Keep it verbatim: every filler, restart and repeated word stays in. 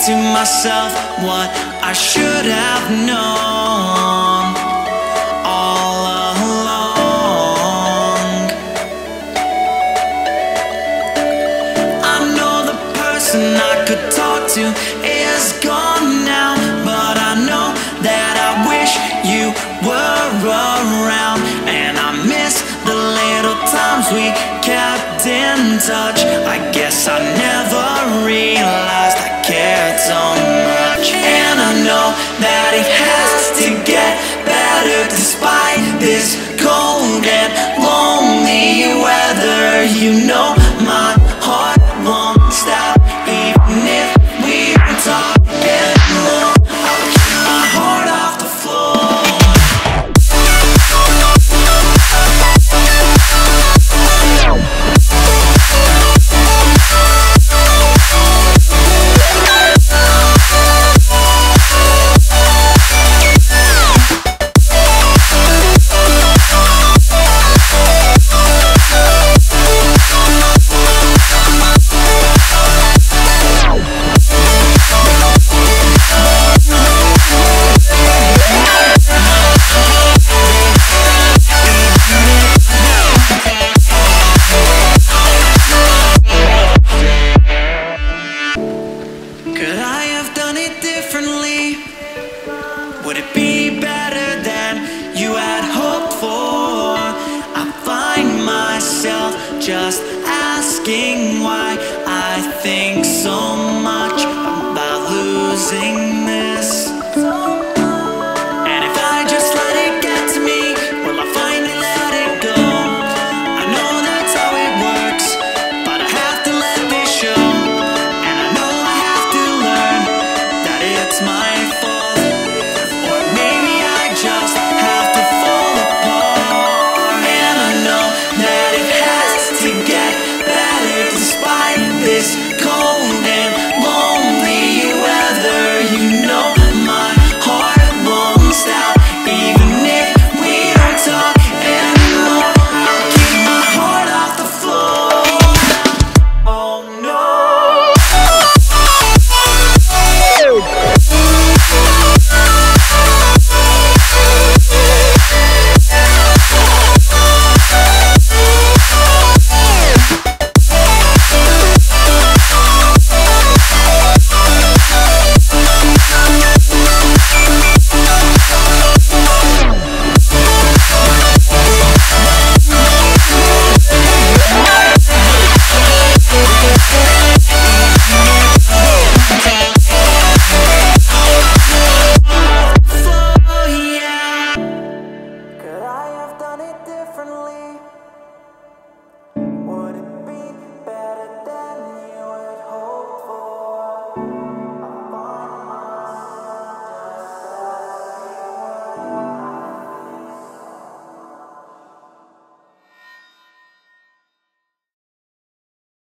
to myself what I should have known all along. I know the person I could talk to is gone now, but I know that I wish you were around, and I miss the little times we kept in touch. I guess I never realized I cared so much, and I know that it has to get better despite this cold and lonely weather. You know my heart won't stop even if we don't talk anymore. I'll keep my heart off the floor. Could I have done it differently? Would it be better than you had hoped for? I find myself just asking why I think so much about losing this. And if I just let it get to me, will I finally let it go? I know that's how it works, but I have to let this show. And I know I have to learn that it's my